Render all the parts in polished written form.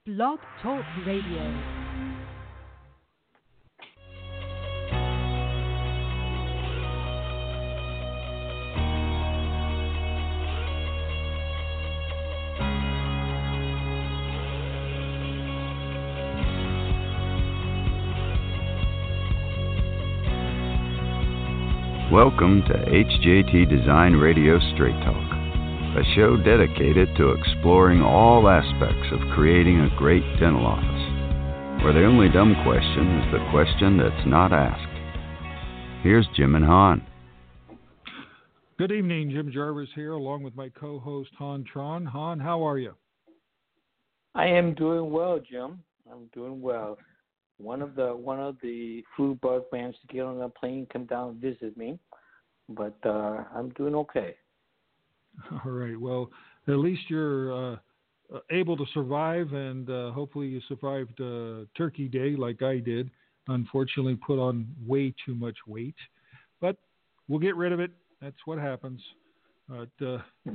Blog Talk Radio. Welcome to HJT Design Radio Straight Talk, a show dedicated to exploring all aspects of creating a great dental office, where the only dumb question is the question that's not asked. Here's Jim and Han. Good evening, Jim Jarvis here, along with my co-host Han Tron. Han, how are you? I am doing well, Jim. I'm doing well. One of the flu bug managed to get on a plane, come down and visit me, but I'm doing okay. All right. Well, at least you're able to survive, and hopefully you survived Turkey Day like I did. Unfortunately, put on way too much weight, but we'll get rid of it. That's what happens. But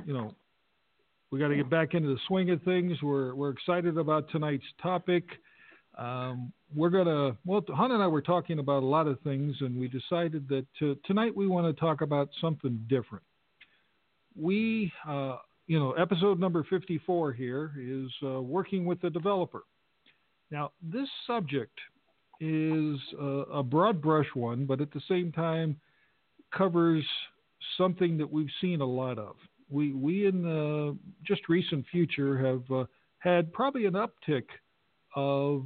we got to get back into the swing of things. We're excited about tonight's topic. Han and I were talking about a lot of things, and we decided that tonight we want to talk about something different. We, episode number 54 here is working with the developer. Now, this subject is a broad brush one, but at the same time covers something that we've seen a lot of. We in the just recent future have had probably an uptick of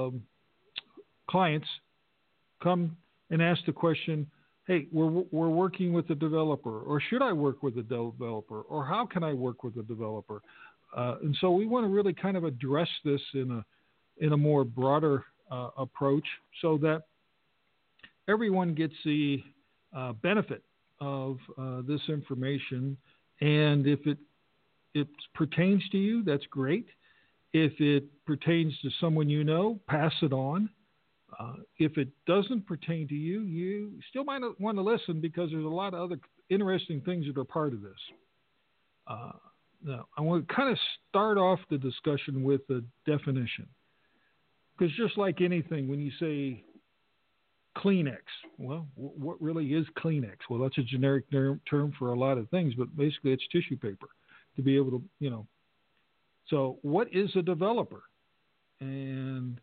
clients come and ask the question, hey, we're working with a developer, or should I work with a developer, or how can I work with a developer? And so we want to really kind of address this in a more broader approach so that everyone gets the benefit of this information. And if it pertains to you, that's great. If it pertains to someone you know, pass it on. If it doesn't pertain to you, you still might not want to listen because there's a lot of other interesting things that are part of this. Now, I want to kind of start off the discussion with a definition. Because just like anything, when you say Kleenex, well, what really is Kleenex? Well, that's a generic term for a lot of things, but basically it's tissue paper to be able to, So what is a developer? And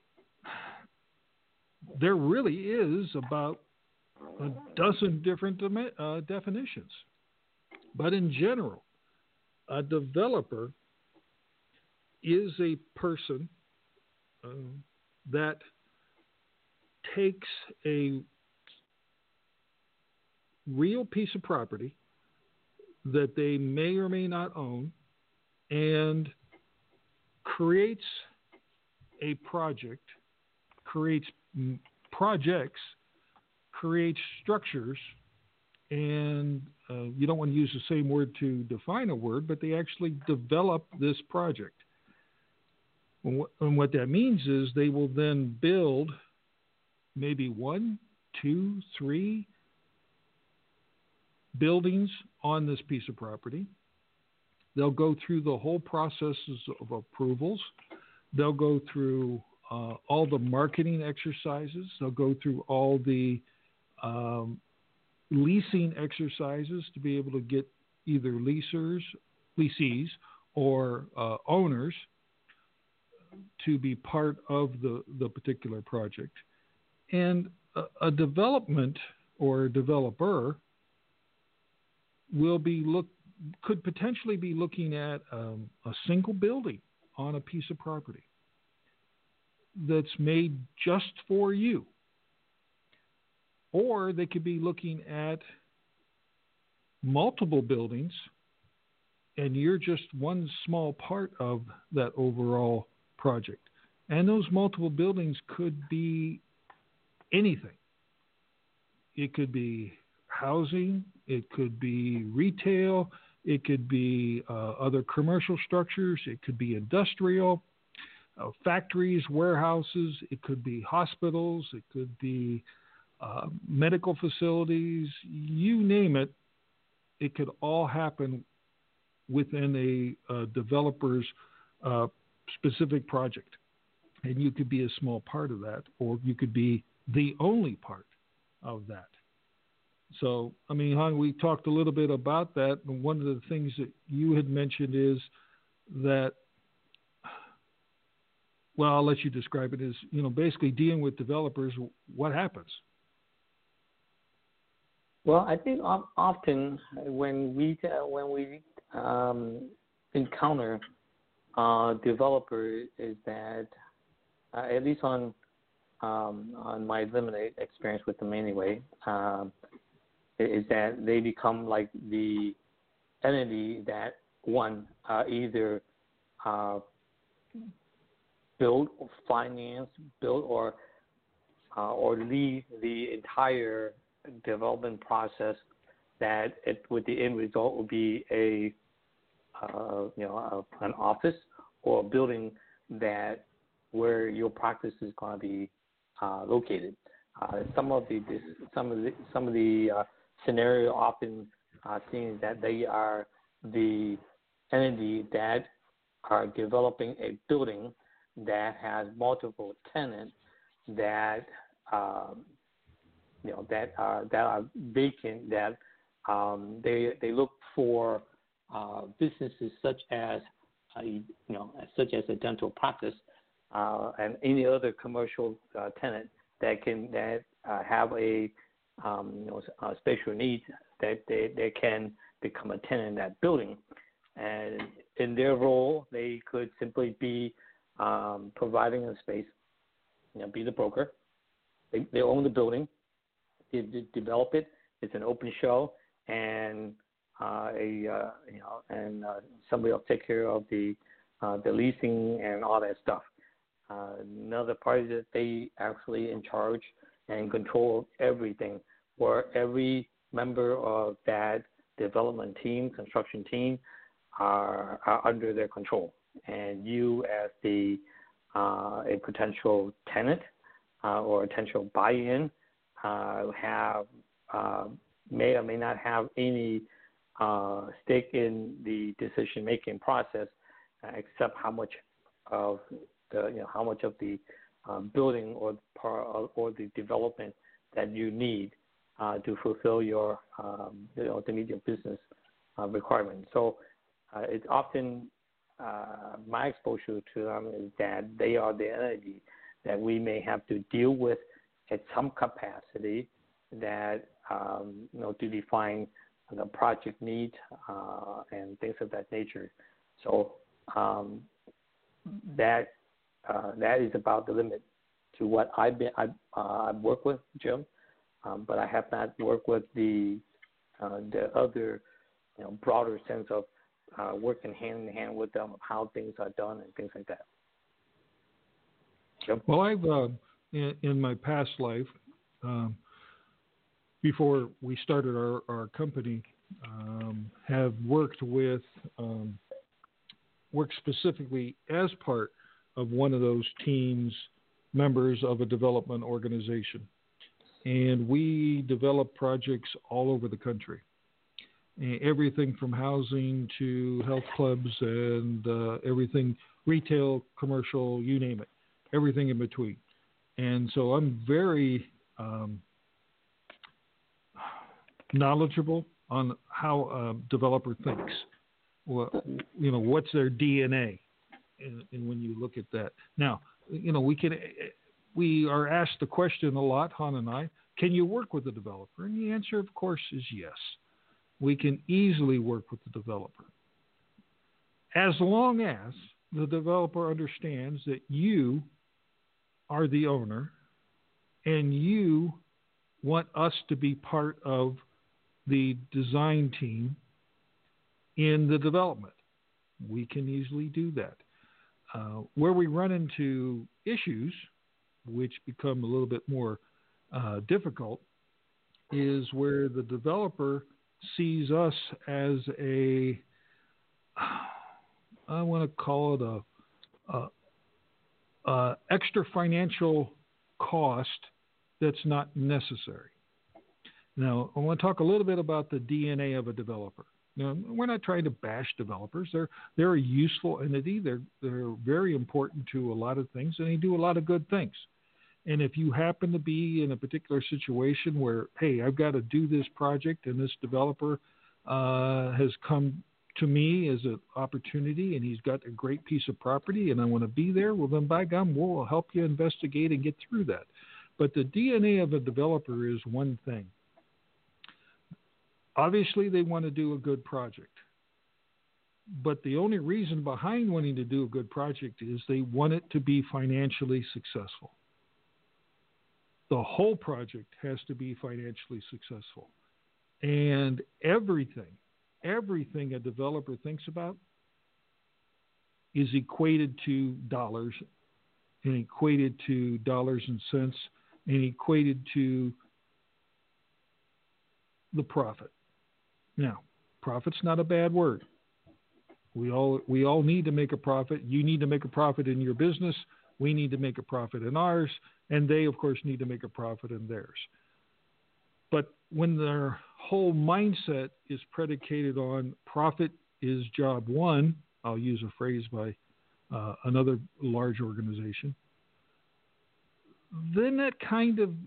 there really is about a dozen different definitions. But in general, a developer is a person that takes a real piece of property that they may or may not own and creates a project, creates projects, creates structures, and you don't want to use the same word to define a word, but they actually develop this project. And what that means is they will then build maybe 1, 2, 3 buildings on this piece of property. They'll go through the whole processes of approvals. They'll go through all the marketing exercises. They'll go through all the leasing exercises to be able to get either leasees, or owners to be part of the particular project. And a development or a developer could potentially be looking at a single building on a piece of property that's made just for you. Or they could be looking at multiple buildings and you're just one small part of that overall project. And those multiple buildings could be anything. It could be housing, it could be retail, it could be other commercial structures, it could be industrial, factories, warehouses, it could be hospitals, it could be medical facilities, you name it. It could all happen within a developer's specific project. And you could be a small part of that, or you could be the only part of that. So, I mean, Han, we talked a little bit about that. And one of the things that you had mentioned is that, well, I'll let you describe it, is, basically dealing with developers, what happens? Well, I think often when we encounter developer, is that at least on my limited experience with them anyway, is that they become like the entity that either build or finance, or lead the entire development process, that with the end result will be an office or a building that where your practice is going to be located. Some of the scenario often seen that they are the entity that are developing a building that has multiple tenants that that are vacant, that they look for businesses such as a dental practice and any other commercial tenant that have a special needs, that they can become a tenant in that building. And in their role, they could simply be providing a space, be the broker. They own the building, they develop it. It's an open show, and somebody will take care of the leasing and all that stuff. Another part is that they actually in charge and control everything, where every member of that development team, construction team, are under their control. And you, as a potential tenant or a potential buy-in, have may or may not have any stake in the decision-making process, except how much of the building or the development that you need to fulfill your to meet your business requirements. So it's often my exposure to them is that they are the entity that we may have to deal with at some capacity, that to define the project needs and things of that nature. So that is about the limit to what I've worked with, Jim, but I have not worked with the other broader sense of working hand in hand with them, of how things are done and things like that. Jim? Well, I've in my past life, before we started our company, have worked specifically as part of one of those teams, members of a development organization. And we develop projects all over the country. Everything from housing to health clubs and everything, retail, commercial, you name it, everything in between. And so I'm very knowledgeable on how a developer thinks. Well, what's their DNA? And when you look at that. Now, we are asked the question a lot, Han and I, can you work with the developer? And the answer, of course, is yes. We can easily work with the developer, as long as the developer understands that you are the owner and you want us to be part of the design team in the development. We can easily do that. Where we run into issues, which become a little bit more difficult, is where the developer sees us as I want to call it a extra financial cost that's not necessary. Now, I want to talk a little bit about the DNA of a developer. Now, we're not trying to bash developers. They're a useful entity. They're very important to a lot of things, and they do a lot of good things. And if you happen to be in a particular situation where, hey, I've got to do this project, and this developer has come to me as an opportunity, and he's got a great piece of property, and I want to be there, well, then by gum, we'll help you investigate and get through that. But the DNA of a developer is one thing. Obviously, they want to do a good project. But the only reason behind wanting to do a good project is they want it to be financially successful. The whole project has to be financially successful. And everything a developer thinks about is equated to dollars, and equated to dollars and cents, and equated to the profit. Now, profit's not a bad word. We all need to make a profit. You need to make a profit in your business. We need to make a profit in ours. And they, of course, need to make a profit in theirs. But when their whole mindset is predicated on profit is job one, I'll use a phrase by another large organization, then that kind of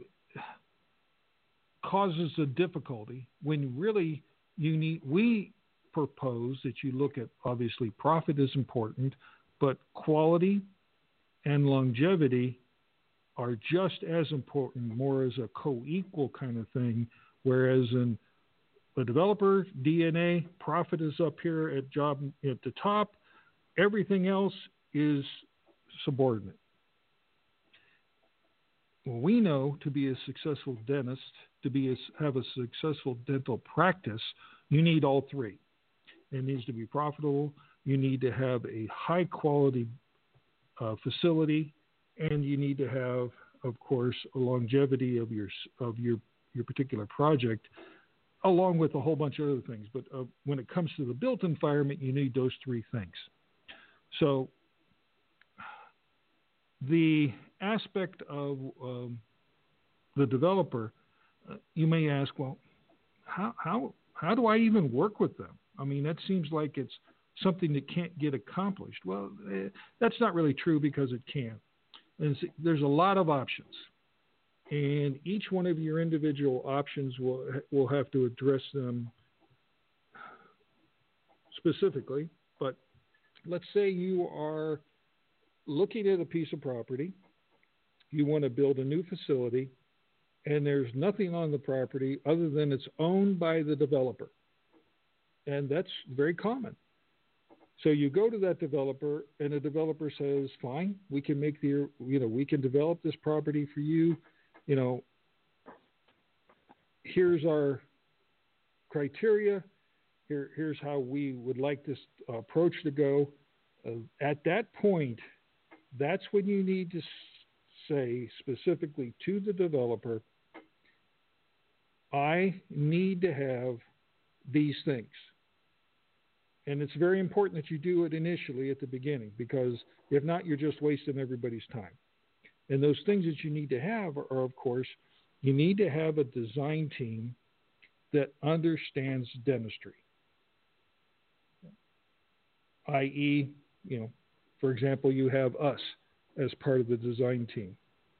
causes a difficulty when really we propose that you look at, obviously, profit is important, but quality and longevity are just as important, more as a co-equal kind of thing, whereas in the developer DNA, profit is up here at the top. Everything else is subordinate. Well, we know to be a successful dentist, have a successful dental practice, you need all three. It needs to be profitable. You need to have a high quality facility, and you need to have, of course, a longevity of your particular project, along with a whole bunch of other things. But when it comes to the built environment, you need those three things. So the aspect of the developer, you may ask, well, how do I even work with them? I mean, that seems like it's something that can't get accomplished. Well, that's not really true, because it can. And there's a lot of options. And each one of your individual options will have to address them specifically. But let's say you are looking at a piece of property. You want to build a new facility, and there's nothing on the property other than it's owned by the developer. And that's very common. So you go to that developer, and the developer says, fine, we can we can develop this property for you. Here's our criteria. Here's how we would like this approach to go. At that point, that's when you need to say specifically to the developer, I need to have these things. And it's very important that you do it initially at the beginning, because if not, you're just wasting everybody's time. And those things that you need to have are, of course, you need to have a design team that understands dentistry. I.e., for example, you have us as part of the design team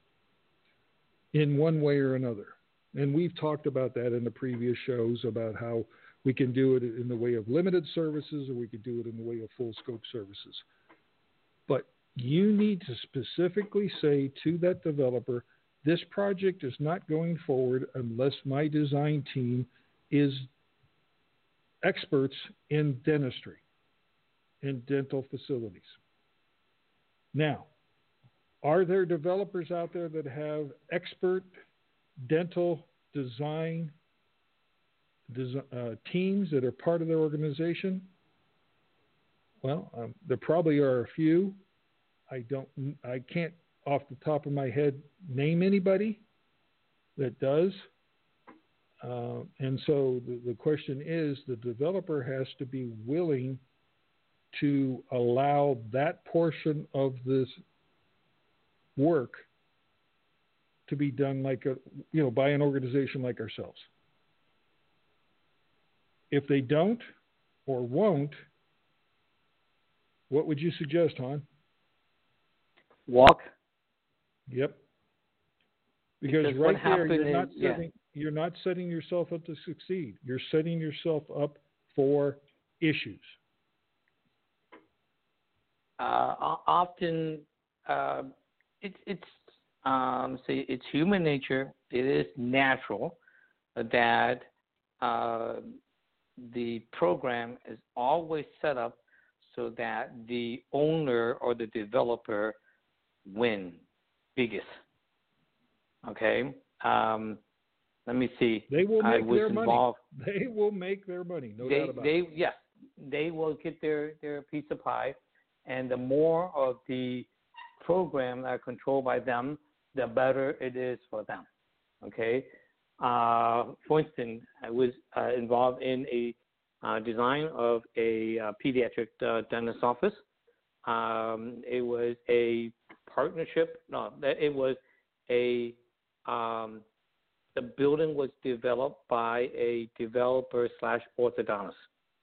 in one way or another. And we've talked about that in the previous shows, about how we can do it in the way of limited services, or we could do it in the way of full scope services. But you need to specifically say to that developer, this project is not going forward unless my design team is experts in dentistry and dental facilities. Now, are there developers out there that have expert dental design teams that are part of their organization? Well, there probably are a few. I can't off the top of my head name anybody that does. And so the question is, the developer has to be willing to allow that portion of this work to be done by an organization like ourselves. If they don't, or won't, what would you suggest, Han? Walk. Yep. Because what right there, happened you're not setting yourself up to succeed. You're setting yourself up for issues. Often, it's human nature. It is natural that the program is always set up so that the owner or the developer win biggest. Okay. Let me see. They will make their involved. money. They will make their money. No doubt about it. Yes, they will get their piece of pie, and the more of the program that are controlled by them, the better it is for them. Okay. For instance, I was involved in a design of a pediatric dentist office. It was a partnership. No, it was a the building was developed by a developer / orthodontist,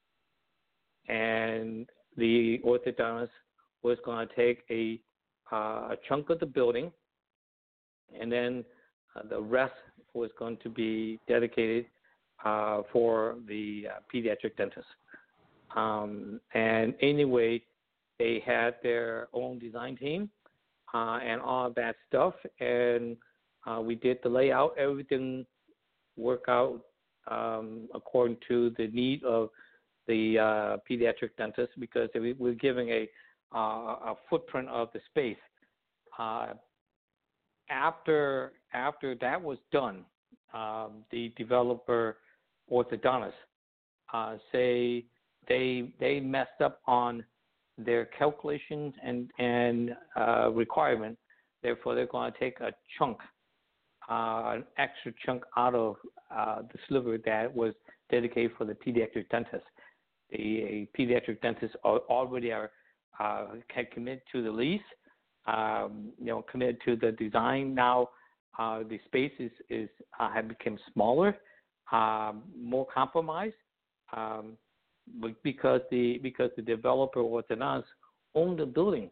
and the orthodontist was going to take a chunk of the building, and then the rest was going to be dedicated for the pediatric dentist. And anyway, they had their own design team and all of that stuff, and we did the layout. Everything worked out according to the need of the pediatric dentist, because we're giving a footprint of the space. After that was done, the developer orthodontist say they messed up on their calculations and requirement. Therefore, they're going to take a chunk, an extra chunk out of the sliver that was dedicated for the pediatric dentist. The pediatric dentists already can commit to the lease, committed to the design. Now the space is have become smaller, more compromised, because the developer orthodontist owned the building.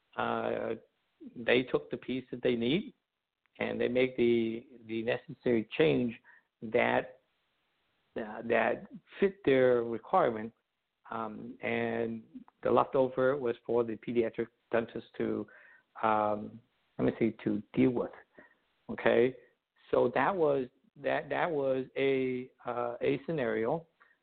They took the piece that they need, and they make the necessary change that fit their requirement, and the leftover was for the pediatric dentist to deal with. Okay, so that was a scenario.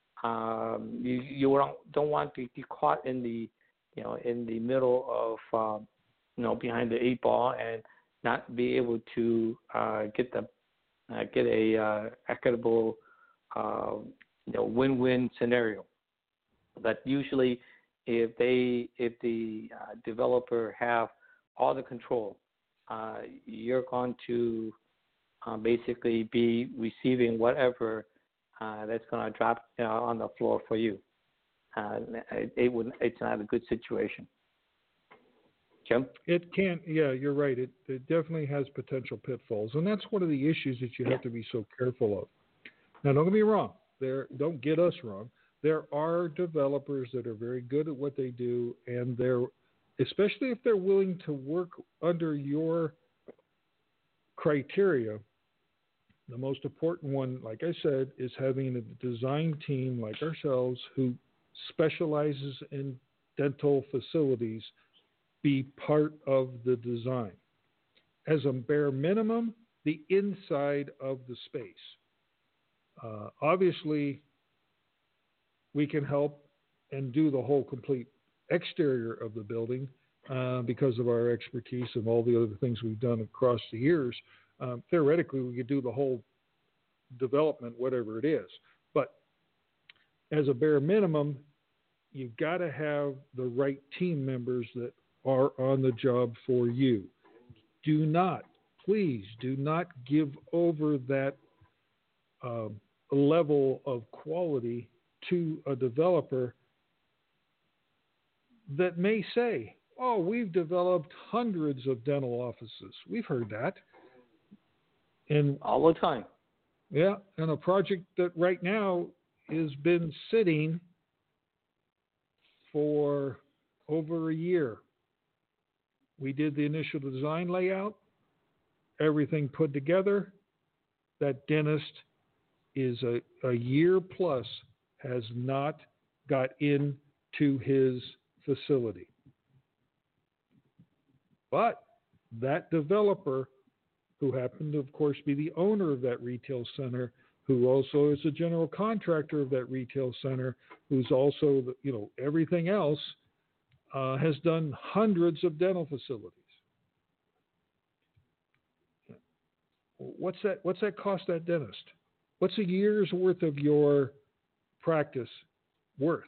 You don't want to get caught in the middle of behind the 8 ball and not be able to get a equitable win-win scenario. But usually, if the developer have all the control, you're going to basically be receiving whatever that's going to drop on the floor for you. It's not a good situation. Jim? It can, yeah, you're right. It definitely has potential pitfalls, and that's one of the issues that you have to be so careful of. Now, don't get me wrong. Don't get us wrong. There are developers that are very good at what they do, and especially if they're willing to work under your criteria. The most important one, like I said, is having a design team like ourselves who specializes in dental facilities be part of the design. As a bare minimum, the inside of the space. Obviously, we can help and do the whole complete exterior of the building because of our expertise and all the other things we've done across the years. Theoretically, we could do the whole development, whatever it is. But as a bare minimum, you've got to have the right team members that are on the job for you. Please do not give over that level of quality to a developer that may say, oh, we've developed hundreds of dental offices. We've heard that. And all the time. Yeah, and a project that right now has been sitting for over a year. We did the initial design layout, everything put together. That dentist is a year plus has not got into his facility. But that developer, who happened to, of course, be the owner of that retail center, who also is a general contractor of that retail center, who's also, everything else, has done hundreds of dental facilities. What's that cost that dentist? What's a year's worth of your practice worth?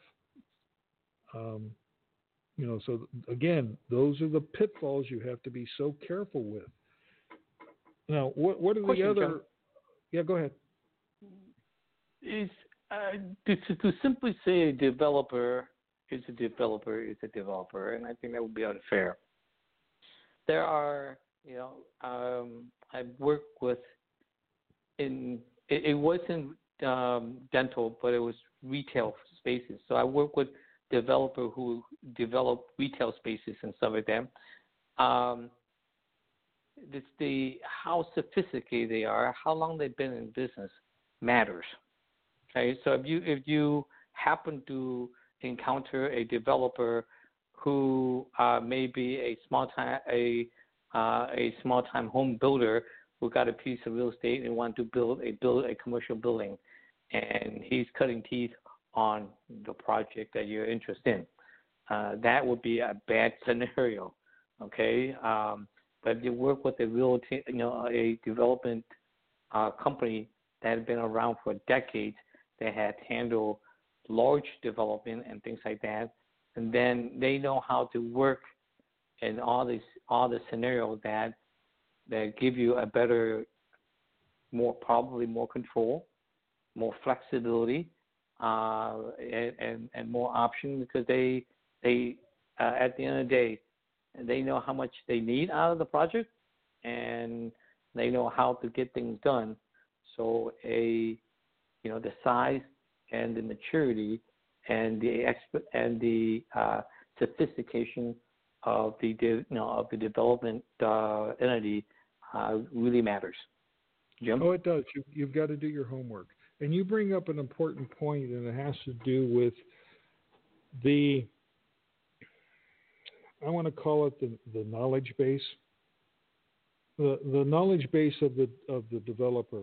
So again, those are the pitfalls you have to be so careful with. Now, what are the other? John? Yeah, go ahead. Is to simply say a developer is a developer is a developer, and I think that would be unfair. There are, I've worked with it wasn't dental, but it was retail spaces. So I work with developers who develop retail spaces and stuff like that. It's how sophisticated they are, how long they've been in business matters. Okay, so if you happen to encounter a developer who may be a small time home builder who got a piece of real estate and want to build a commercial building, and he's cutting teeth on the project that you're interested in, that would be a bad scenario. Okay, but you work with a development company that had been around for decades, that had handled large development and things like that, and then they know how to work in all the scenarios that give you a better, probably more control, more flexibility, and more options, because they at the end of the day, they know how much they need out of the project, and they know how to get things done. So the size and the maturity and the sophistication of the development entity really matters. Jim? Oh, it does. You've got to do your homework. And you bring up an important point, and it has to do with I want to call it the knowledge base. The knowledge base of the developer.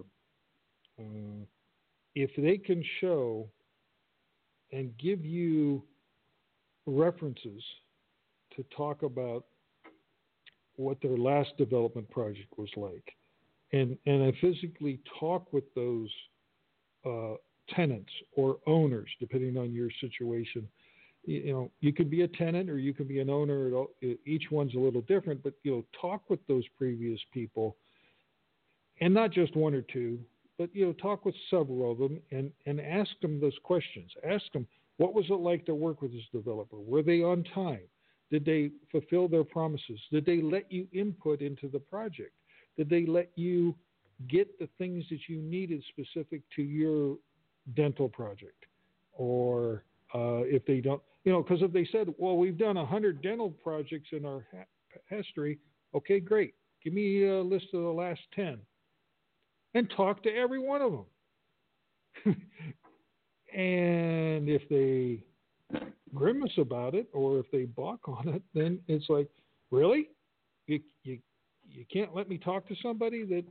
If they can show and give you references to talk about what their last development project was like, and I physically talk with those tenants or owners, depending on your situation. You could be a tenant or you could be an owner. Each one's a little different, but talk with those previous people, and not just one or two, but talk with several of them and ask them those questions. Ask them, what was it like to work with this developer? Were they on time? Did they fulfill their promises? Did they let you input into the project? Did they let you get the things that you needed specific to your dental project? Or if they don't, because if they said, well, we've done 100 dental projects in our history, okay, great. Give me a list of the last 10 and talk to every one of them. And if they grimace about it or if they balk on it, then it's like, really? You can't let me talk to somebody that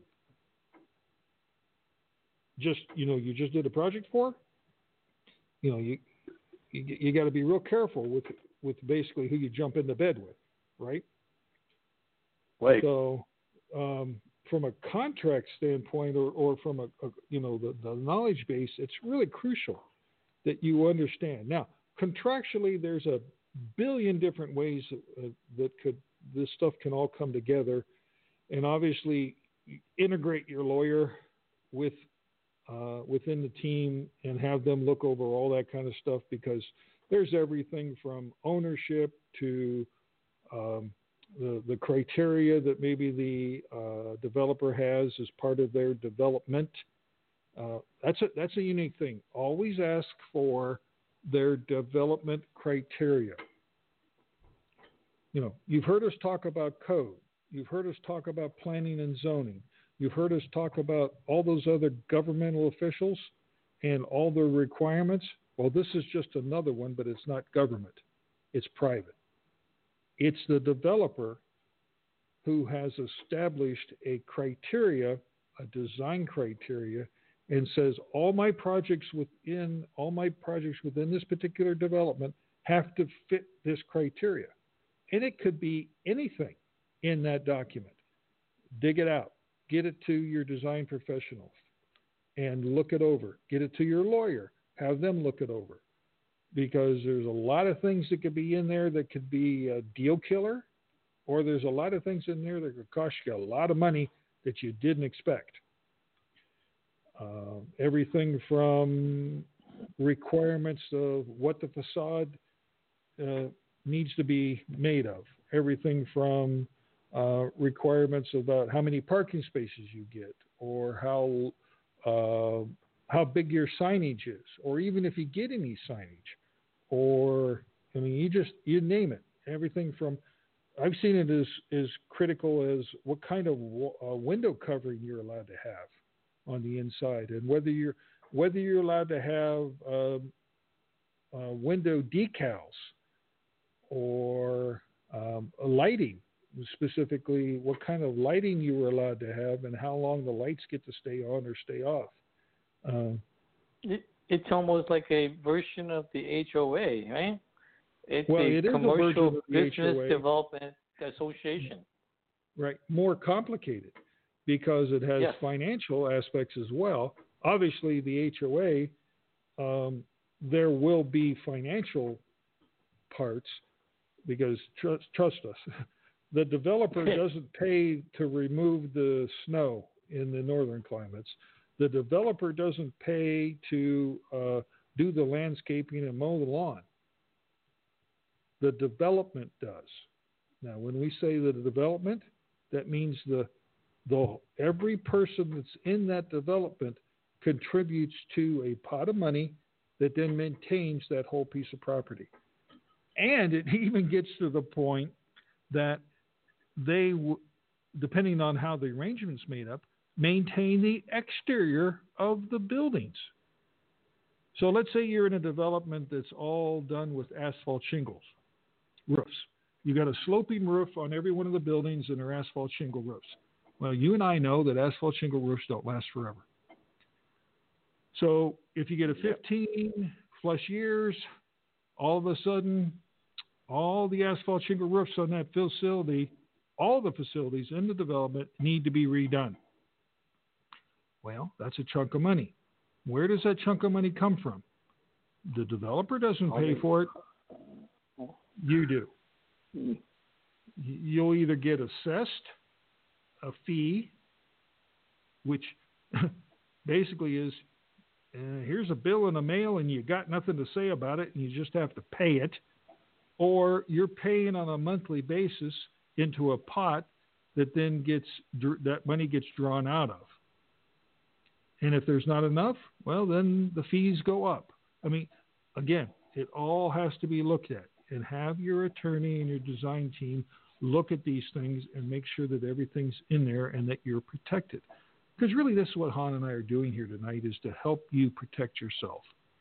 just, you just did a project for? You got to be real careful with basically who you jump into bed with, right? Right. So from a contract standpoint or from the knowledge base, it's really crucial that you understand. Now, contractually, there's a billion different ways that this stuff can all come together, and obviously integrate your lawyer within the team and have them look over all that kind of stuff, because there's everything from ownership to the criteria that maybe the developer has as part of their development. That's a unique thing. Always ask for their development criteria. You know, you've heard us talk about code. You've heard us talk about planning and zoning. You've heard us talk about all those other governmental officials and all their requirements. Well, this is just another one, but it's not government. It's private. It's the developer who has established a criteria, a design criteria, and says all my projects within this particular development have to fit this criteria. And it could be anything in that document. Dig it out. Get it to your design professional and look it over. Get it to your lawyer. Have them look it over. Because there's a lot of things that could be in there that could be a deal killer, or there's a lot of things in there that could cost you a lot of money that you didn't expect. Everything from requirements of what the facade needs to be made of. Everything from requirements about how many parking spaces you get, or how big your signage is, or even if you get any signage, or I mean, you name it. Everything from, I've seen it as critical as what kind of window covering you're allowed to have on the inside, and whether you're allowed to have window decals or lighting, specifically what kind of lighting you were allowed to have and how long the lights get to stay on or stay off. It's almost like a version of the HOA, right? It's it is commercial a version of the business HOA. development association. Right, more complicated because it has Yes. financial aspects as well. Obviously, the HOA, there will be financial parts because trust us, the developer doesn't pay to remove the snow in the northern climates. The developer doesn't pay to do the landscaping and mow the lawn. The development does. Now, when we say the development, that means every person that's in that development contributes to a pot of money that then maintains that whole piece of property. And it even gets to the point that they, depending on how the arrangement's made up, maintain the exterior of the buildings. So let's say you're in a development that's all done with asphalt shingles, roofs. You got a sloping roof on every one of the buildings and they're asphalt shingle roofs. Well, you and I know that asphalt shingle roofs don't last forever. So if you get a 15 plus years, all of a sudden, all the asphalt shingle roofs on that facility, all the facilities in the development need to be redone. Well, that's a chunk of money. Where does that chunk of money come from? The developer doesn't pay for it. You do. You'll either get assessed a fee, which basically is, here's a bill in the mail and you got nothing to say about it and you just have to pay it, or you're paying on a monthly basis into a pot that then that money gets drawn out of. And if there's not enough, well, then the fees go up. I mean, again, it all has to be looked at, and have your attorney and your design team look at these things and make sure that everything's in there and that you're protected. Because really this is what Han and I are doing here tonight, is to help you protect yourself.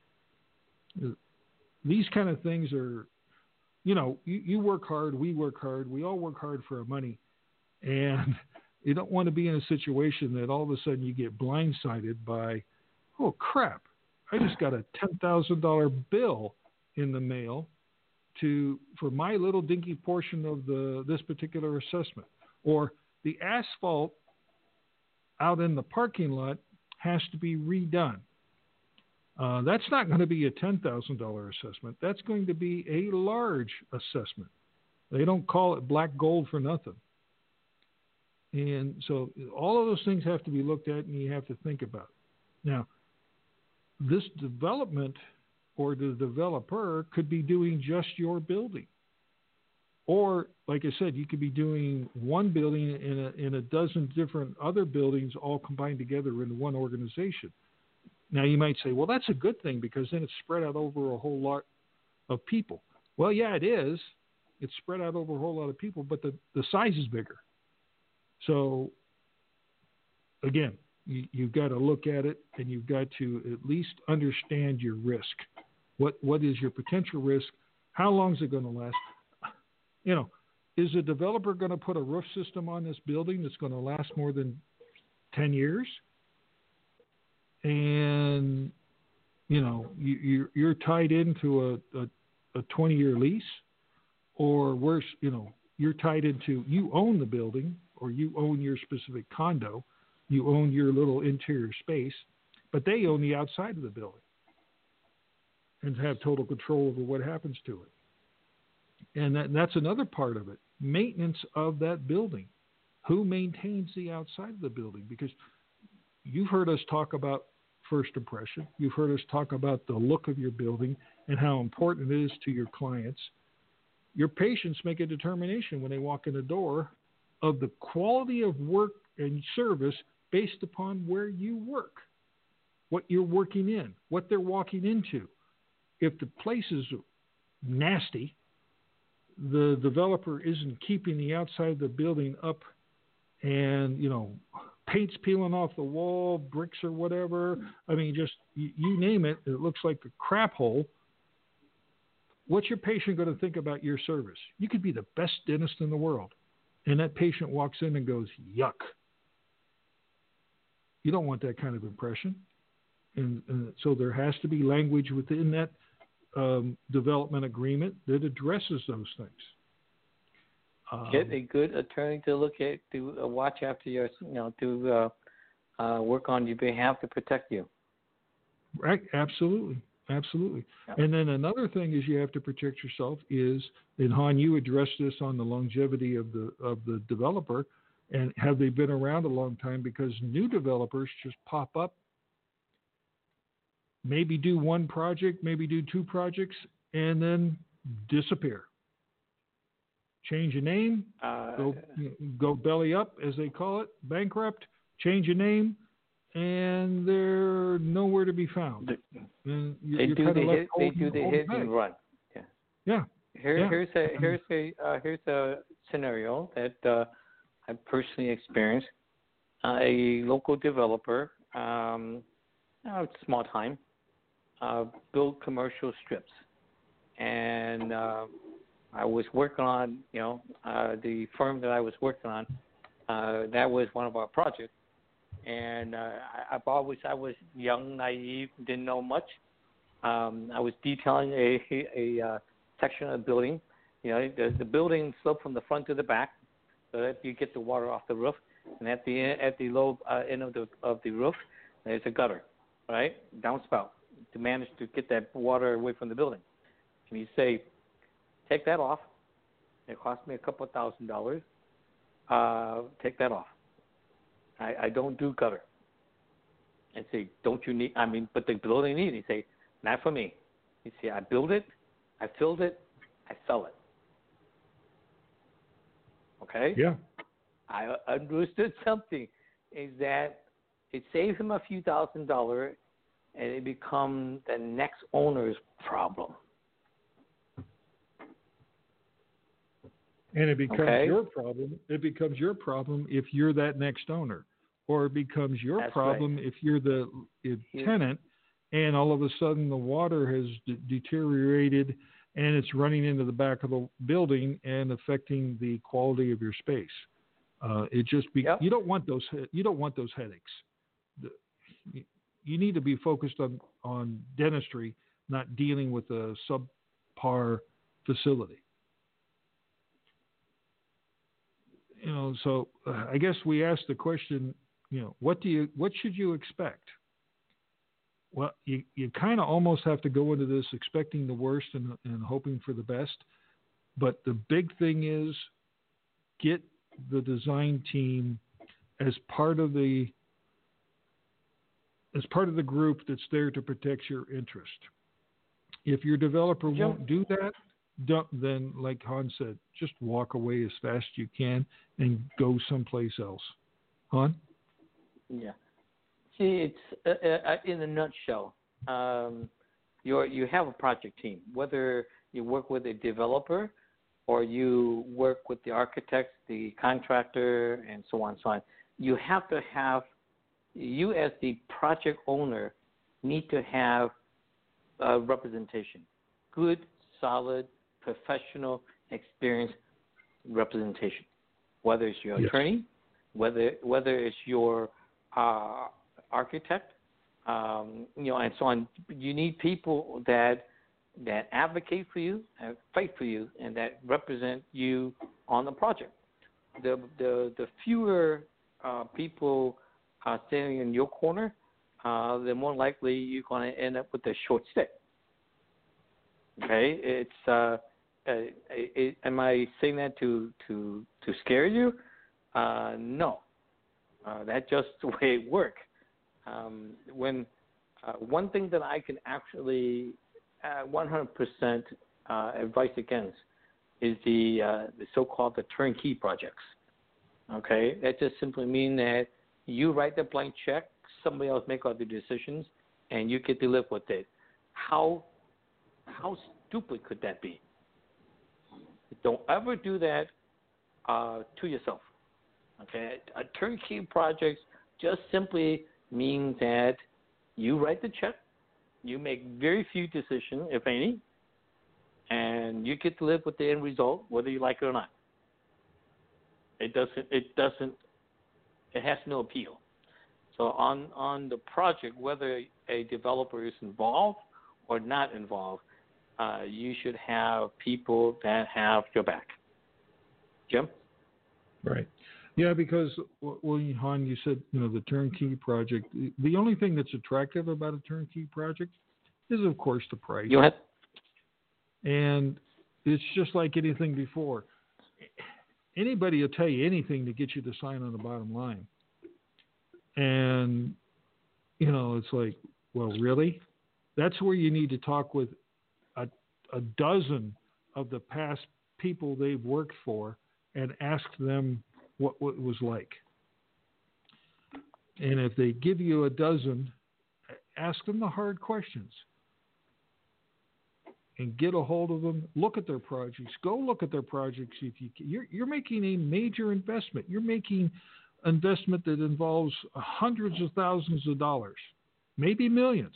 These kind of things are, you work hard, we work hard, we all work hard for our money. And you don't want to be in a situation that all of a sudden you get blindsided by, oh crap, I just got a $10,000 bill in the mail for my little dinky portion of this particular assessment. Or the asphalt out in the parking lot has to be redone. That's not going to be a $10,000 assessment. That's going to be a large assessment. They don't call it black gold for nothing. And so all of those things have to be looked at and you have to think about. Now, this development or the developer could be doing just your building. Or, like I said, you could be doing one building in a dozen different other buildings all combined together in one organization. Now you might say, well, that's a good thing because then it's spread out over a whole lot of people. Well, yeah, it is. It's spread out over a whole lot of people, but the size is bigger. So, again, you've got to look at it, and you've got to at least understand your risk. What is your potential risk? How long is it going to last? You know, is a developer going to put a roof system on this building that's going to last more than 10 years? And, you know, you're tied into a 20-year lease, or worse, you know, you're tied into, you own the building, or you own your specific condo, you own your little interior space, but they own the outside of the building and have total control over what happens to it. And that's another part of it. Maintenance of that building. Who maintains the outside of the building? Because you've heard us talk about first impression. You've heard us talk about the look of your building and how important it is to your clients. Your patients make a determination when they walk in the door of the quality of work and service based upon where you work, what you're working in, what they're walking into. If the place is nasty, the developer isn't keeping the outside of the building up and, you know, paint's peeling off the wall, bricks or whatever. I mean, just you name it, it looks like a crap hole. What's your patient going to think about your service? You could be the best dentist in the world, and that patient walks in and goes, yuck. You don't want that kind of impression. And so there has to be language within that development agreement that addresses those things. Get a good attorney to look at, to watch after your, you know, to work on your behalf to protect you. Right, absolutely. Absolutely. Yeah. And then another thing is you have to protect yourself is, and Han, you addressed this on the longevity of the developer, and have they been around a long time? Because new developers just pop up, maybe do one project, maybe do two projects, and then disappear. Change your name, go belly up, as they call it, bankrupt, change your name, and they're nowhere to be found. They do the hit and run. Yeah. Yeah. Here's a scenario that I personally experienced. A local developer, small time, built commercial strips, and I was working on, you know, the firm that I was working on. That was one of our projects. And I was young, naive, didn't know much. I was detailing a section of the building. You know, the building sloped from the front to the back, so that you get the water off the roof. And at the low end of the roof, there's a gutter, right, downspout, to manage to get that water away from the building. And you say, take that off. It cost me a couple of $1,000. Take that off. I don't do gutter. And say, don't you need, but the building needs it. You say, not for me. You say, I build it, I filled it, I sell it. Okay? Yeah. I understood something, is that it saves him a few $1,000s, and it becomes the next owner's problem. And it becomes your problem. It becomes your problem if you're that next owner, or it becomes your problem if you're the tenant, and all of a sudden the water has deteriorated and it's running into the back of the building and affecting the quality of your space. You don't want those. You don't want those headaches. You need to be focused on dentistry, not dealing with a subpar facility. You know, so I guess we asked the question, you know, what should you expect? Well, you kind of almost have to go into this expecting the worst and hoping for the best. But the big thing is get the design team as part of the group that's there to protect your interest. If your developer won't do that, then, like Han said, just walk away as fast as you can and go someplace else. Han? Yeah. See, it's in a nutshell. You have a project team, whether you work with a developer or you work with the architect, the contractor, and so on and so on. You have to have, you as the project owner need to have representation, good, solid, professional, experienced representation. Whether it's your attorney, whether it's your architect, and so on. You need people that advocate for you, and fight for you, and that represent you on the project. The fewer people standing in your corner, the more likely you're going to end up with a short stick. Okay, it's. Am I saying that to scare you? No, that's just the way it works. When one thing that I can actually 100% advise against is the so-called the turnkey projects. Okay, that just simply means that you write the blank check, somebody else make all the decisions, and you get to live with it. How stupid could that be? Don't ever do that to yourself. Okay, a turnkey project just simply means that you write the check, you make very few decisions, if any, and you get to live with the end result, whether you like it or not. It has no appeal. So on the project, whether a developer is involved or not involved, you should have people that have your back. Jim? Right. Yeah, because, Han, you said, the turnkey project. The only thing that's attractive about a turnkey project is, of course, the price. And it's just like anything before. Anybody will tell you anything to get you to sign on the bottom line. And, it's like, well, really? That's where you need to talk with a dozen of the past people they've worked for and ask them what it was like. And if they give you a dozen, ask them the hard questions and get a hold of them. Look at their projects. Go look at their projects. If you're making a major investment. You're making investment that involves hundreds of thousands of dollars, maybe millions.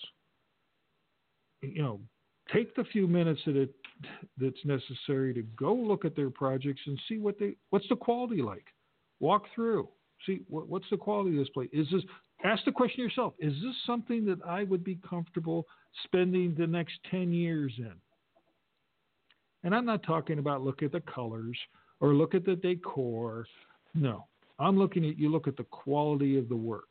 Take the few minutes that's necessary to go look at their projects and see what's the quality like. Walk through, see what's the quality of this place. Ask the question yourself: is this something that I would be comfortable spending the next 10 years in? And I'm not talking about look at the colors or look at the decor. No, I'm looking at you look at the quality of the work.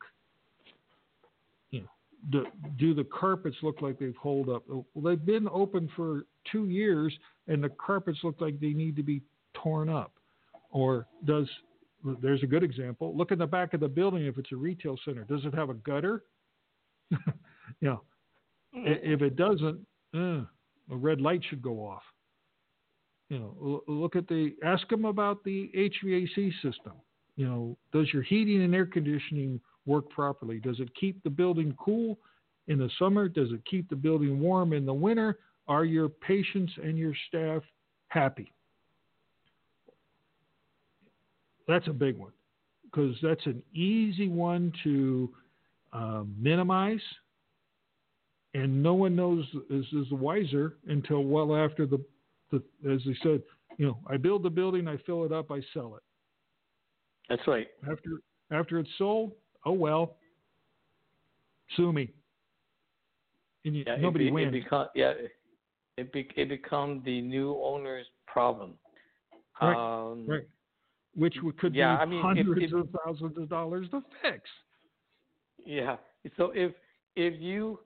Do the carpets look like they've held up? Well, they've been open for 2 years, and the carpets look like they need to be torn up. Or there's a good example. Look at the back of the building if it's a retail center. Does it have a gutter? If it doesn't, a red light should go off. Ask them about the HVAC system. Does your heating and air conditioning work properly? Does it keep the building cool in the summer? Does it keep the building warm in the winter? Are your patients and your staff happy? That's a big one because that's an easy one to minimize, and no one knows is wiser until well after the as they said, I build the building, I fill it up, I sell it. That's right. After it's sold, oh well, sue me. And nobody wins. It becomes the new owner's problem. Right. Which could be hundreds of thousands of dollars to fix. Yeah. So if you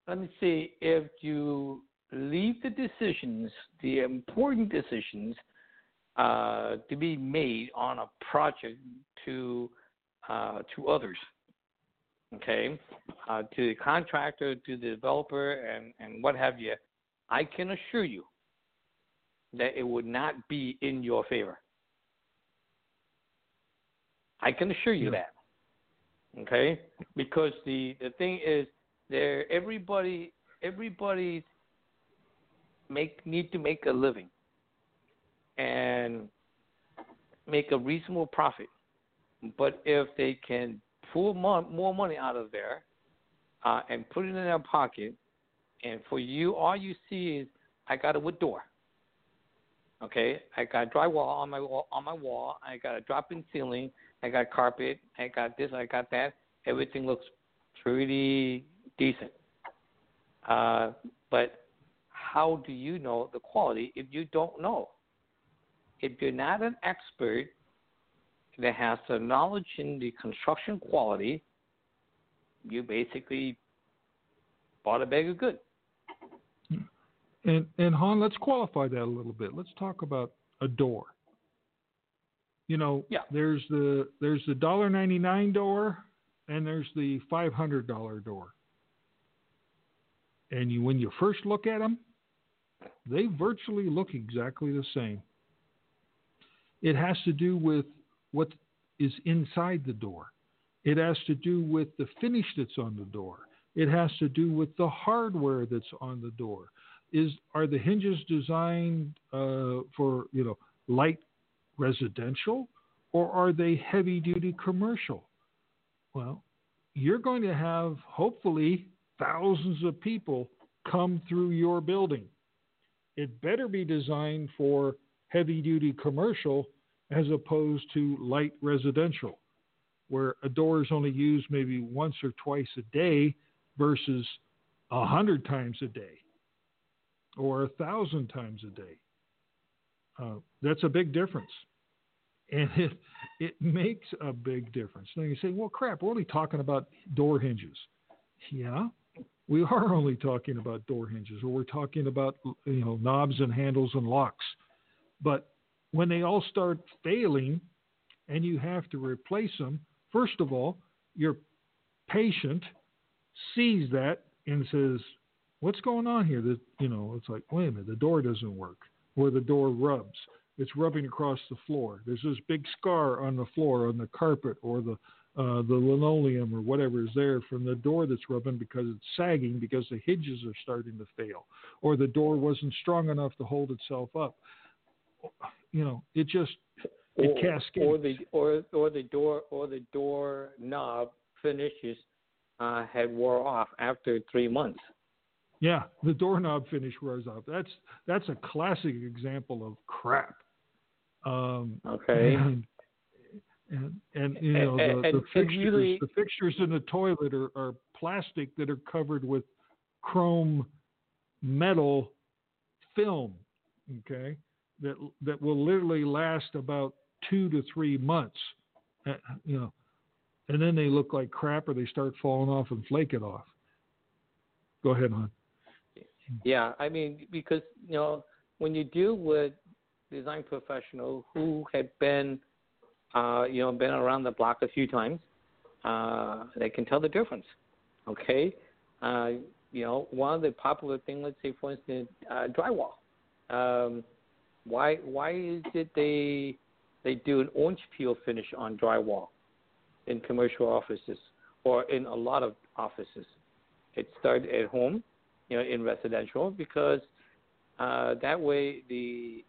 leave the decisions, the important decisions, to be made on a project to others, okay, to the contractor, to the developer, and what have you, I can assure you that it would not be in your favor. I can assure you that. Okay, because the thing is, everybody need to make a living and make a reasonable profit. But if they can pull more money out of there and put it in their pocket, and for you, all you see is, I got a wood door. Okay, I got drywall on my wall. I got a drop-in ceiling. I got carpet. I got this. I got that. Everything looks pretty decent. But how do you know the quality if you don't know? If you're not an expert that has the knowledge in the construction quality, you basically bought a bag of good. And Han, let's qualify that a little bit. Let's talk about a door. You know, there's the $1.99 door and there's the $500 door. And when you first look at them, they virtually look exactly the same. It has to do with what is inside the door. It has to do with the finish that's on the door. It has to do with the hardware that's on the door. Are the hinges designed for light residential, or are they heavy duty commercial? Well, you're going to have hopefully thousands of people come through your building. It better be designed for heavy duty commercial as opposed to light residential, where a door is only used maybe once or twice a day versus 100 times a day or 1,000 times a day. That's a big difference. And it makes a big difference. Now you say, well, crap, we're only talking about door hinges. Yeah, we are only talking about door hinges, or we're talking about knobs and handles and locks. But when they all start failing and you have to replace them, first of all, your patient sees that and says, what's going on here? It's like, wait a minute, the door doesn't work, or the door rubs. It's rubbing across the floor. There's this big scar on the floor, on the carpet, or the linoleum, or whatever is there from the door that's rubbing because it's sagging because the hinges are starting to fail, or the door wasn't strong enough to hold itself up. It cascades. Or the door knob finishes had wore off after 3 months. Yeah, the doorknob finish wears off. That's a classic example of crap. Okay. The fixtures in the toilet are plastic that are covered with chrome metal film. Okay, that will literally last about 2 to 3 months. And then they look like crap, or they start falling off and flaking off. Go ahead, hon. Yeah, I mean, because when you deal with design professionals who have been around the block a few times, they can tell the difference. Okay, one of the popular things, let's say, for instance, drywall. Why is it they do an orange peel finish on drywall in commercial offices or in a lot of offices? It started at home, in residential, because that way the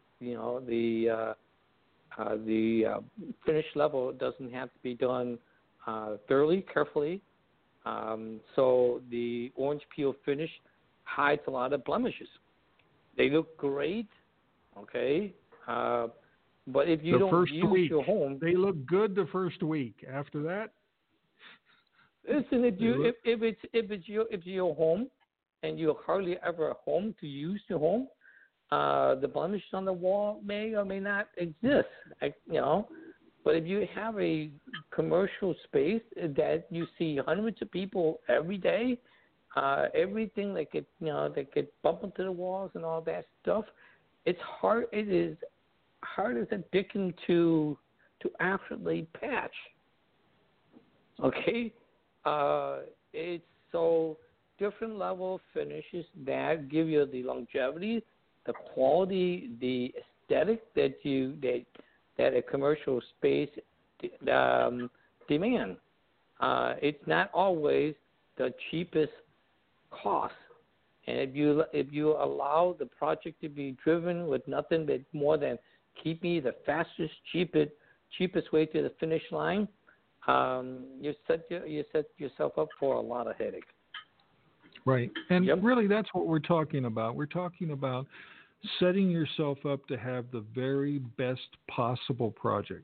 finish level doesn't have to be done thoroughly, carefully. So the orange peel finish hides a lot of blemishes. They look great, okay, but if you don't use your home, they look good the first week. After that, listen, if it's your home and you're hardly ever home to use your home, the blemishes on the wall may or may not exist, But if you have a commercial space that you see hundreds of people every day, everything that get bumped into the walls and all that stuff, it's hard. It is hard as a dickens to actually patch. Okay, it's so different level finishes that give you the longevity, the quality, the aesthetic that a commercial space demand. it's not always the cheapest cost. And if you allow the project to be driven with nothing but more than keep me the fastest, cheapest way to the finish line, you set yourself up for a lot of headache. Right. And really that's what we're talking about. We're talking about setting yourself up to have the very best possible project.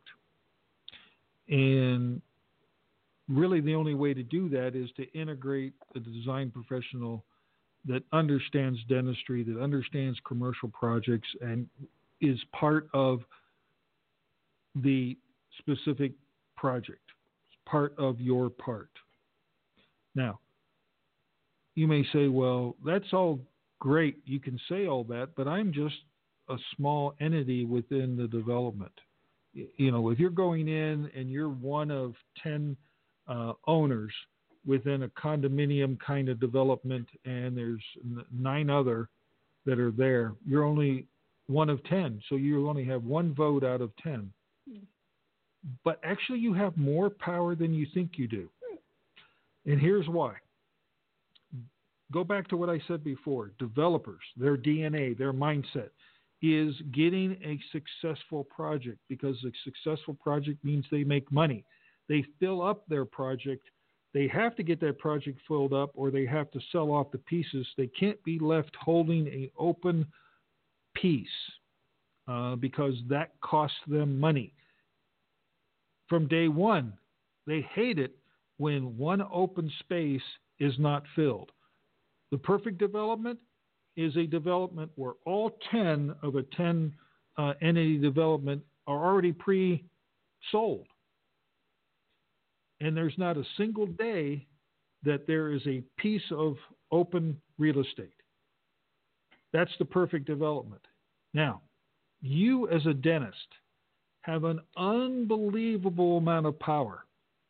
And really the only way to do that is to integrate a design professional that understands dentistry, that understands commercial projects, and is part of the specific project, part of your part. Now, you may say, well, that's all great. You can say all that, but I'm just a small entity within the development. You know, if you're going in and you're one of 10 owners within a condominium kind of development, and there's 9 other that are there, you're only one of 10. So you only have one vote out of 10. But actually you have more power than you think you do. And here's why. Go back to what I said before. Developers, their DNA, their mindset is getting a successful project, because a successful project means they make money. They fill up their project. They have to get that project filled up, or they have to sell off the pieces. They can't be left holding an open piece because that costs them money. From day one, they hate it when one open space is not filled. The perfect development is a development where all 10 of a 10 entity development are already pre-sold. And there's not a single day that there is a piece of open real estate. That's the perfect development. Now, you as a dentist have an unbelievable amount of power.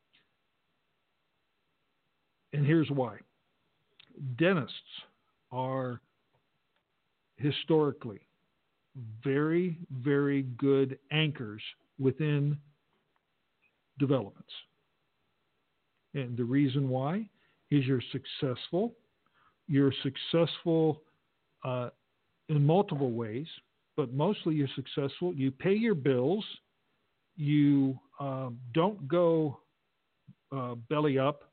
And here's why. Dentists are historically very, very good anchors within developments. And the reason why is you're successful. You're successful in multiple ways, but mostly you're successful. You pay your bills. You don't go belly up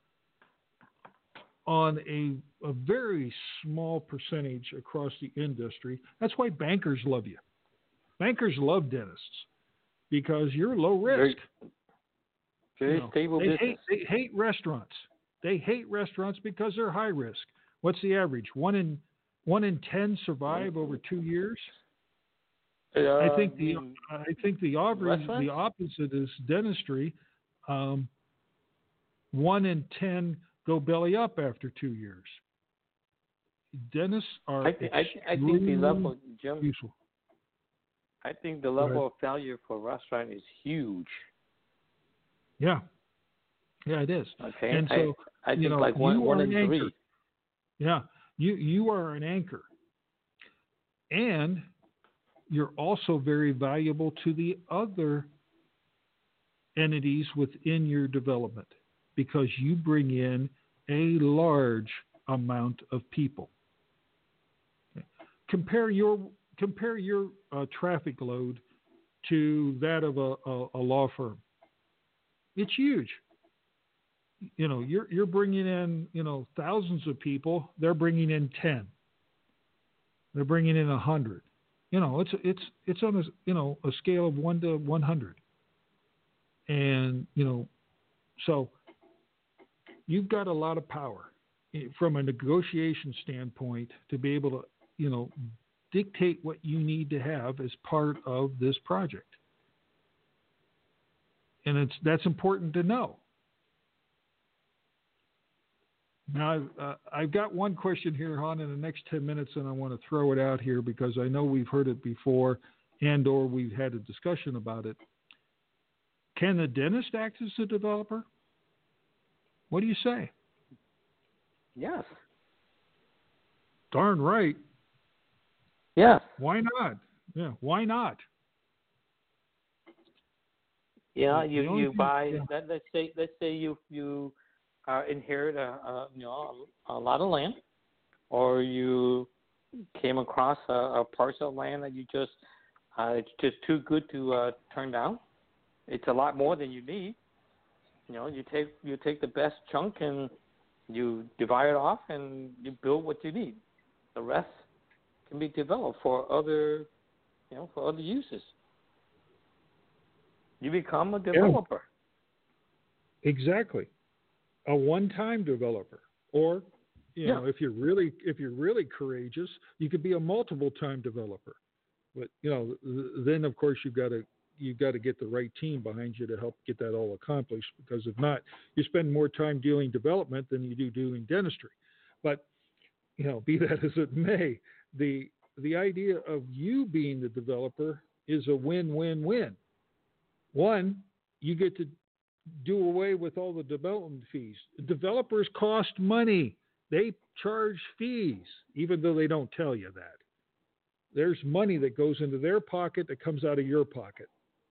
on a very small percentage across the industry. That's why bankers love you. Bankers love dentists because you're low risk. Very stable business. They hate restaurants. They hate restaurants because they're high risk. What's the average? 1 in 10 survive over 2 years. I think the average, the opposite is dentistry. 1 in 10 go belly up after 2 years. Dentists are I think the level, Jim, useful. I think the level of failure for a restaurant is huge. Yeah, it is. Okay, and so I think like one in 3. Yeah, you are an anchor, and you're also very valuable to the other entities within your development because you bring in a large amount of people. Okay. Compare your traffic load to that of a law firm. It's huge. You know, you're bringing in, thousands of people. They're bringing in 10. They're bringing in 100. It's on a scale of 1 to 100. And, so you've got a lot of power from a negotiation standpoint to be able to, dictate what you need to have as part of this project. And that's important to know. Now, I've got one question here, Han, in the next 10 minutes, and I want to throw it out here because I know we've heard it before and or we've had a discussion about it. Can the dentist act as a developer? What do you say? Yes. Darn right. Yes. Why not? Yeah, why not? Yeah, you buy. Let's say you inherit a lot of land, or you came across a parcel of land that it's just too good to turn down. It's a lot more than you need. You take the best chunk and you divide it off and you build what you need. The rest can be developed for other uses. You become a developer. Yeah, exactly. A one-time developer, or if you're really courageous, you could be a multiple-time developer. But then of course you've got to get the right team behind you to help get that all accomplished. Because if not, you spend more time doing development than you do doing dentistry. But be that as it may, the idea of you being the developer is a win-win-win. One, you get to do away with all the development fees. Developers cost money. They charge fees, even though they don't tell you that. There's money that goes into their pocket that comes out of your pocket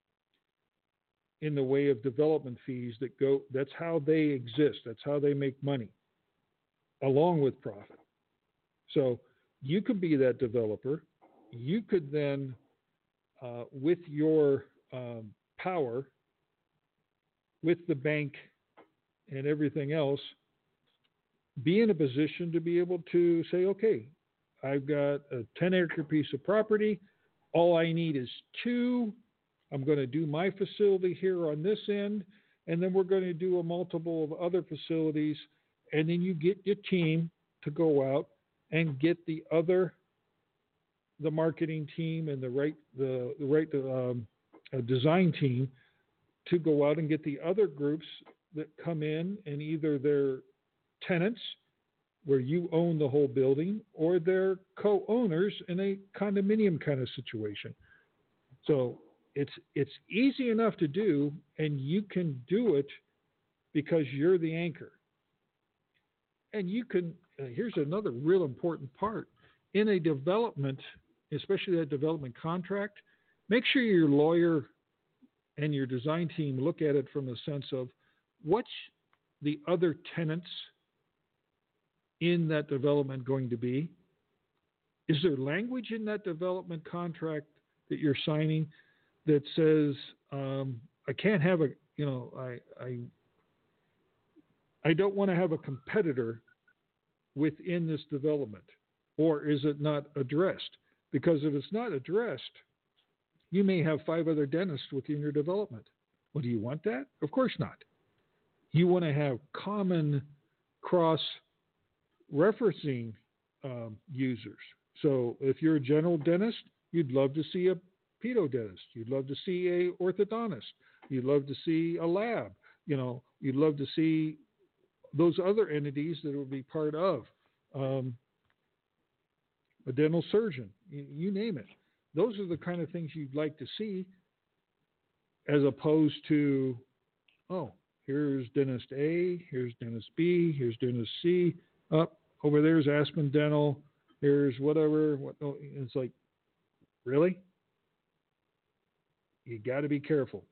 in the way of development fees that go. That's how they exist. That's how they make money, along with profit. So you could be that developer. You could then, with your power, with the bank and everything else, be in a position to be able to say, okay, I've got a 10-acre piece of property. All I need is 2. I'm going to do my facility here on this end, and then we're going to do a multiple of other facilities, and then you get your team to go out and get the marketing team and the right design team to go out and get the other groups that come in, and either they're tenants where you own the whole building, or they're co-owners in a condominium kind of situation. So it's easy enough to do, and you can do it because you're the anchor. And you can, here's another real important part. In a development, especially that development contract, make sure your lawyer and your design team look at it from the sense of what's the other tenants in that development going to be? Is there language in that development contract that you're signing that says, I can't have I don't want to have a competitor within this development? Or is it not addressed? Because if it's not addressed, you may have 5 other dentists within your development. Well, do you want that? Of course not. You want to have common cross-referencing users. So if you're a general dentist, you'd love to see a pedo dentist. You'd love to see a orthodontist. You'd love to see a lab. You'd love to see those other entities that would be part of a dental surgeon. You name it. Those are the kind of things you'd like to see, as opposed to, here's dentist A, here's dentist B, here's dentist C, over there's Aspen Dental, here's whatever. It's like, really? You got to be careful.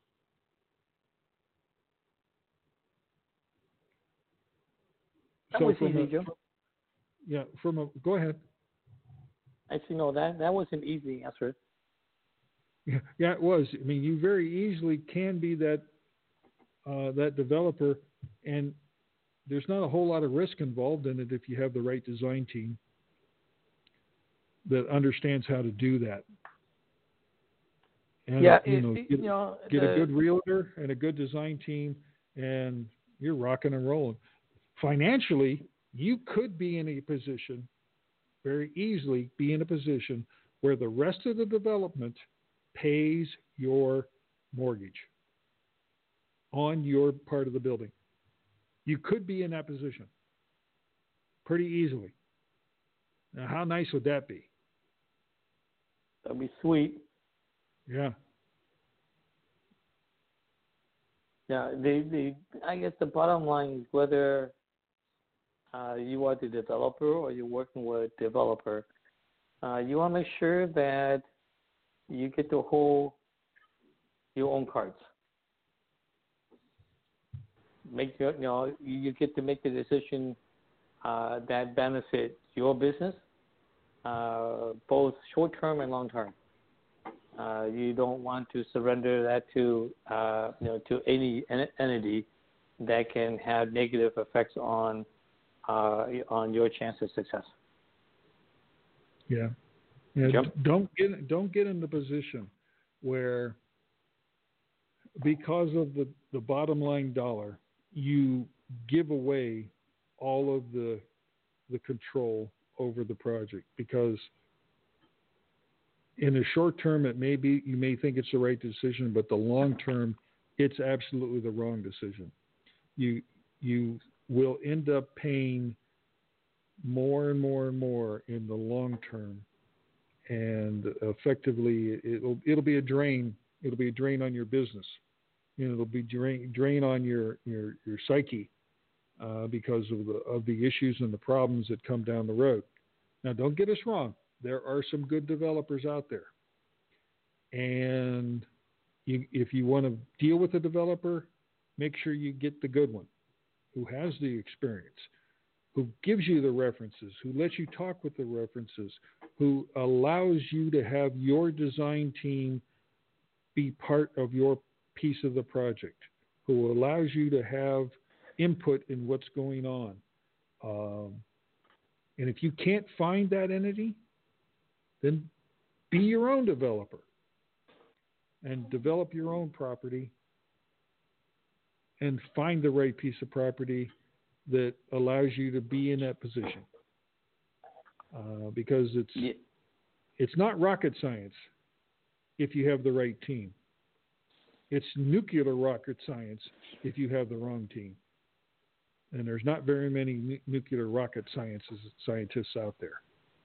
That was easy, Joe. Go ahead. Actually, no, that was an easy answer. Yeah, it was. I mean, you very easily can be that developer, and there's not a whole lot of risk involved in it if you have the right design team that understands how to do that. And, get a good realtor and a good design team, and you're rocking and rolling. Financially, you could be in a position, very easily be in a position where the rest of the development pays your mortgage on your part of the building. You could be in that position pretty easily. Now, how nice would that be? That'd be sweet. Yeah. Yeah. I guess the bottom line is whether you are the developer or you're working with a developer, you want to make sure that you get to hold your own cards. make you get to make the decision that benefits your business, both short term and long term. You don't want to surrender that to any entity that can have negative effects on your chance of success. Yeah. Don't get in the position where, because of the bottom line dollar, you give away all of the control over the project, because in the short term you may think it's the right decision, but the long term it's absolutely the wrong decision. You will end up paying more and more and more in the long term, and effectively it'll be a drain. It'll be a drain on your business. It'll be drain on your psyche because of the issues and the problems that come down the road. Now, don't get us wrong. There are some good developers out there, and if you want to deal with a developer, make sure you get the good one, who has the experience, who gives you the references, who lets you talk with the references, who allows you to have your design team be part of your piece of the project, who allows you to have input in what's going on. And if you can't find that entity, then be your own developer and develop your own property and find the right piece of property that allows you to be in that position. Because it's not rocket science if you have the right team. It's nuclear rocket science if you have the wrong team. And there's not very many nuclear rocket scientists out there.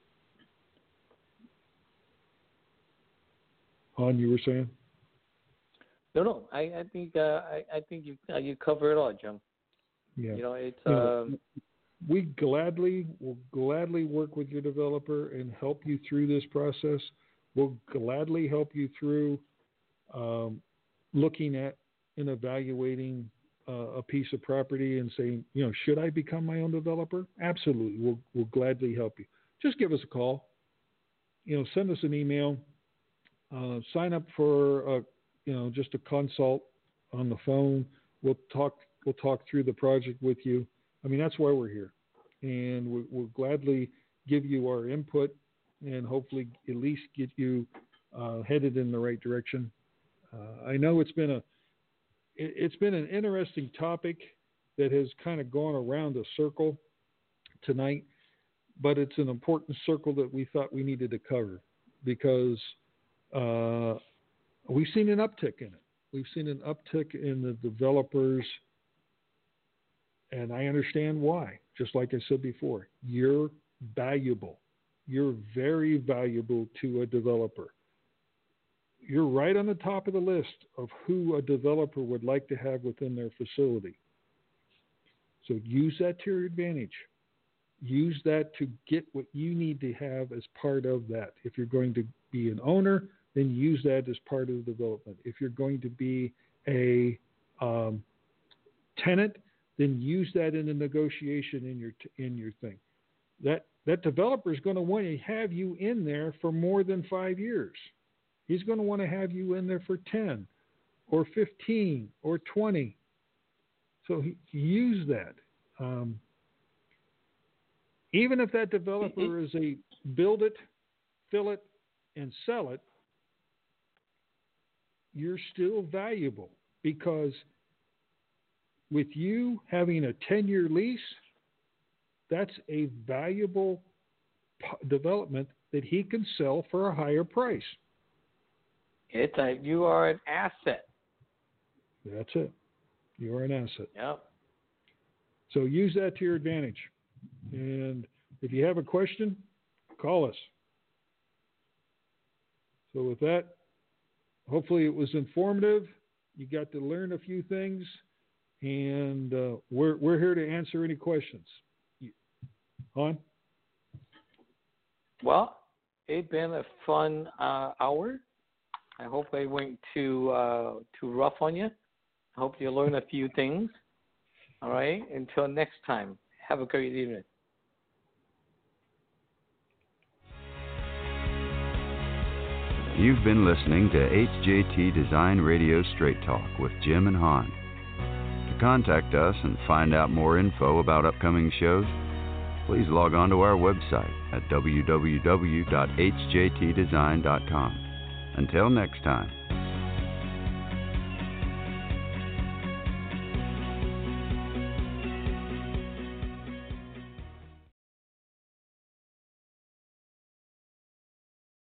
Han, you were saying? No. I think you cover it all, Jim. Yeah. It's we will gladly work with your developer and help you through this process. We'll gladly help you through looking at and evaluating a piece of property and saying, should I become my own developer? Absolutely. We'll gladly help you. Just give us a call. Send us an email. Sign up for just a consult on the phone. We'll talk through the project with you. I mean, that's why we're here, and we'll gladly give you our input and hopefully at least get you headed in the right direction. I know it's been an interesting topic that has kind of gone around a circle tonight, but it's an important circle that we thought we needed to cover because we've seen an uptick in it. We've seen an uptick in the developers, and I understand why. Just like I said before, you're valuable. You're very valuable to a developer. You're right on the top of the list of who a developer would like to have within their facility. So use that to your advantage. Use that to get what you need to have as part of that. If you're going to be an owner, then use that as part of the development. If you're going to be a tenant, then use that in the negotiation in your thing. That developer is going to want to have you in there for more than 5 years. He's going to want to have you in there for 10 or 15 or 20. So use that. Even if that developer is a build it, fill it, and sell it, you're still valuable because with you having a 10-year lease, that's a valuable development that he can sell for a higher price. You are an asset. That's it. You are an asset. Yep. So use that to your advantage. And if you have a question, call us. So with that, hopefully it was informative. You got to learn a few things, and we're here to answer any questions. Han? Well, it's been a fun hour. I hope I went too rough on you. I hope you learned a few things. All right. Until next time, have a great evening. You've been listening to HJT Design Radio Straight Talk with Jim and Han. To contact us and find out more info about upcoming shows, please log on to our website at www.hjtdesign.com. Until next time.